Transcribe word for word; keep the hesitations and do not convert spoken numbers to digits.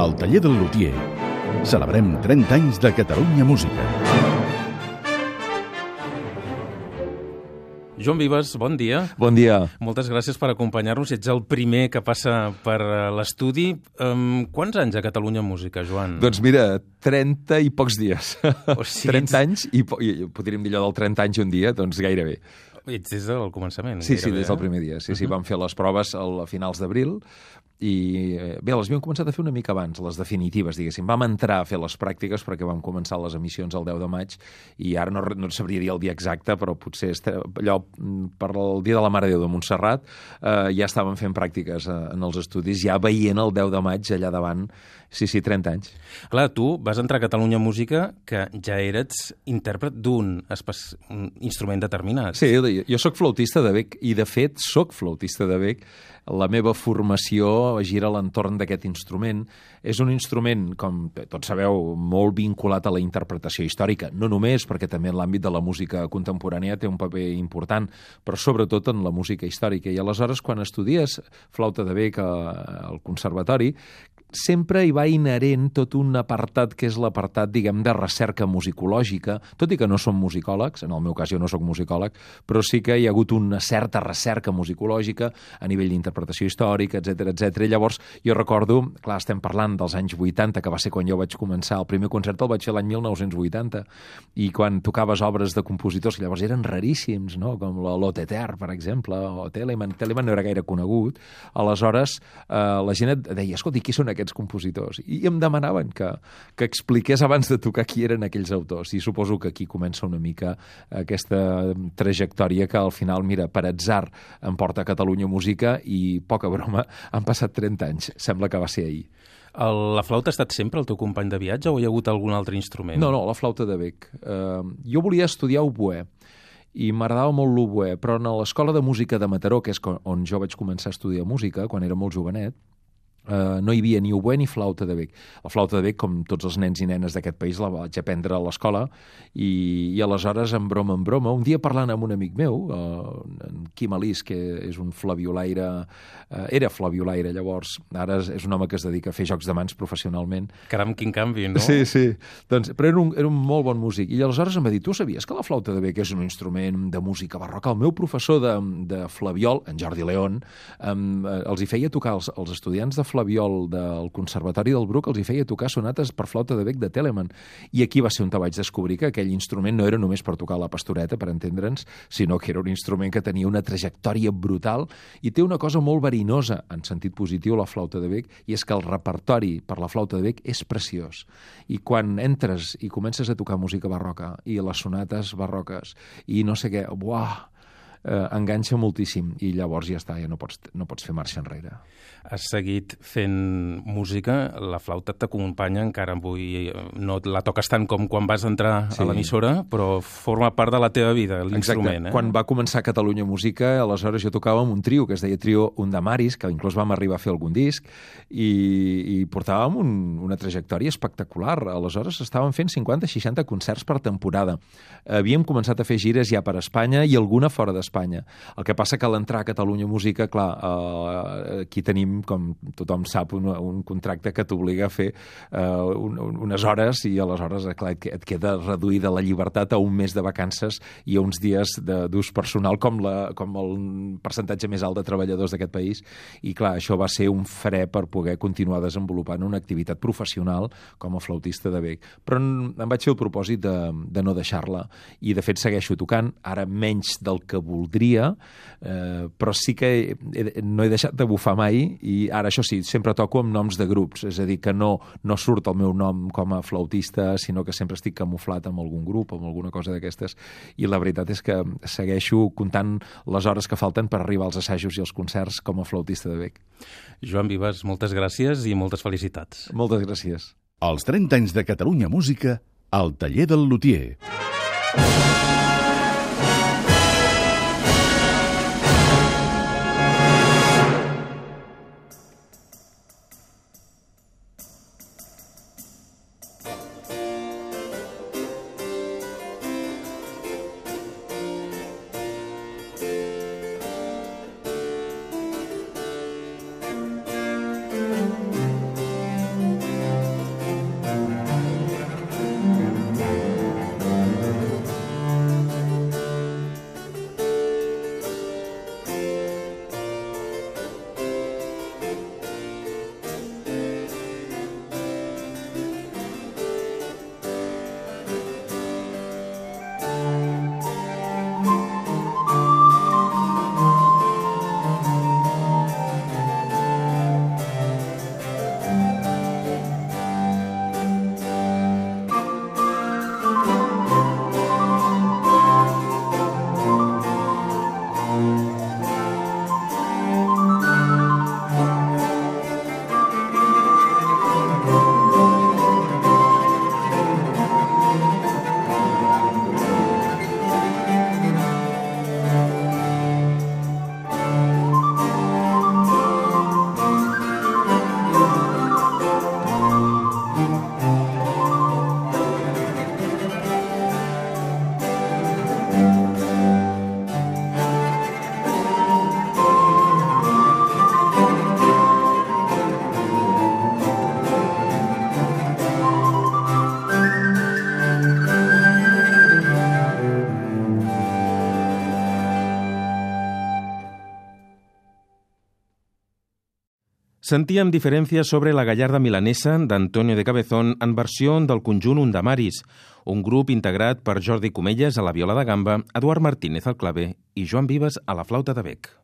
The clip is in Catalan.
Al taller del lutier celebrem trenta anys de Catalunya Música. Joan Vives, bon dia. Bon dia. Moltes gràcies per acompanyar-nos. Ets el primer que passa per l'estudi. Um, quants anys a Catalunya Música, Joan? Doncs mira, trenta i pocs dies. O sigui, trenta anys i, po i podríem dir allò del trenta anys un dia, doncs gairebé. Ets des del començament. Sí, gairebé, sí, des del eh? primer dia. Sí, sí, Uh-huh. vam fer les proves a finals d'abril i bé, les havíem començat a fer una mica abans, les definitives, diguéssim. Vam entrar a fer les pràctiques perquè vam començar les emissions el deu de maig i ara no, no et sabria dir el dia exacte, però potser este, allò per el dia de la Mare de Déu de Montserrat eh, ja estàvem fent pràctiques eh, en els estudis, ja veient el deu de maig allà davant. Sí, sí, trenta anys. Clar, tu vas entrar a Catalunya Música que ja eres intèrpret d'un un instrument determinat. Sí, jo sóc flautista de bec i, de fet, sóc flautista de bec. La meva formació gira a l'entorn d'aquest instrument. És un instrument, com tots sabeu, molt vinculat a la interpretació històrica, no només perquè també en l'àmbit de la música contemporània té un paper important, però sobretot en la música històrica. I aleshores, quan estudies flauta de bec al conservatori, sempre hi va inherent tot un apartat que és l'apartat, diguem, de recerca musicològica, tot i que no som musicòlegs, en el meu cas jo no sóc musicòleg, però sí que hi ha hagut una certa recerca musicològica a nivell d'interpretació històrica, etcètera, etcètera. I llavors jo recordo, clar, estem parlant dels anys vuitanta, que va ser quan jo vaig començar, el primer concert el vaig fer l'any mil nou-cents vuitanta, i quan tocaves obres de compositors que llavors eren raríssims, no? Com la Lotteter, per exemple, o Telemann. Telemann no era gaire conegut. Aleshores, eh, la gent et deia, escolta, qui són aquests aquests compositors? I em demanaven que, que expliqués abans de tocar qui eren aquells autors. I suposo que aquí comença una mica aquesta trajectòria que al final, mira, per atzar em porta a Catalunya Música i, poca broma, han passat trenta anys. Sembla que va ser ahir. El, la flauta ha estat sempre el teu company de viatge o hi ha hagut algun altre instrument? No, no, la flauta de bec. Uh, jo volia estudiar oboè i m'agradava molt l'oboè, però en l'Escola de Música de Mataró, que és on jo vaig començar a estudiar música, quan era molt jovenet, Uh, no hi havia ni oboè ni flauta de bec. La flauta de bec, com tots els nens i nenes d'aquest país, la vaig aprendre a l'escola i, i aleshores, en broma en broma, un dia parlant amb un amic meu, uh, en Quim Alís, que és un flaviolaire, uh, era flaviolaire llavors, ara és un home que es dedica a fer jocs de mans professionalment. Caram, quin canvi, no? Sí, sí. Doncs, però era un, era un molt bon músic. I aleshores em va dir, tu sabies que la flauta de bec és un instrument de música barroca? El meu professor de, de flaviol, en Jordi León, um, els hi feia tocar als, als estudiants de flaviol del Conservatori del Bruc, els hi feia tocar sonates per flauta de bec de Telemann. I aquí va ser on te vaig descobrir que aquell instrument no era només per tocar la pastoreta, per entendre'ns, sinó que era un instrument que tenia una trajectòria brutal i té una cosa molt verinosa, en sentit positiu, la flauta de bec, i és que el repertori per la flauta de bec és preciós. I quan entres i comences a tocar música barroca i les sonates barroques i no sé què, buah, eh, enganxa moltíssim i llavors ja està, ja no pots, no pots fer marxa enrere. Has seguit fent música, la flauta t'acompanya, encara avui no la toques tant com quan vas entrar sí. a l'emissora, però forma part de la teva vida, l'instrument. Eh? Quan va començar Catalunya Música, aleshores jo tocava amb un trio que es deia Trio Undamaris, que inclús vam arribar a fer algun disc, i, i portàvem un, una trajectòria espectacular. Aleshores estàvem fent cinquanta seixanta concerts per temporada. Havíem començat a fer gires ja per Espanya i alguna fora d'Espanya. El que passa que a l'entrar a Catalunya Música, clar, eh, aquí tenim, com tothom sap, un, un contracte que t'obliga a fer eh, un, unes hores i aleshores, clar, et queda reduïda la llibertat a un mes de vacances i a uns dies d'ús personal com, la, com el percentatge més alt de treballadors d'aquest país. I clar, això va ser un fre per poder continuar desenvolupant una activitat professional com a flautista de bec. Però em vaig fer el propòsit de, de no deixar-la i de fet segueixo tocant, ara menys del que voldria, eh, però sí que he, no he deixat de bufar mai i ara, això sí, sempre toco amb noms de grups, és a dir, que no, no surt el meu nom com a flautista, sinó que sempre estic camuflat amb algun grup, amb alguna cosa d'aquestes, i la veritat és que segueixo comptant les hores que falten per arribar als assajos i als concerts com a flautista de bec. Joan Vives, moltes gràcies i moltes felicitats. Moltes gràcies. Els trenta anys de Catalunya Música al taller del lutier. Sentíem diferències sobre la gallarda milanesa d'Antonio de Cabezón en versió del conjunt Undamaris, un grup integrat per Jordi Comelles a la viola de gamba, Eduard Martínez al clave i Joan Vives a la flauta de bec.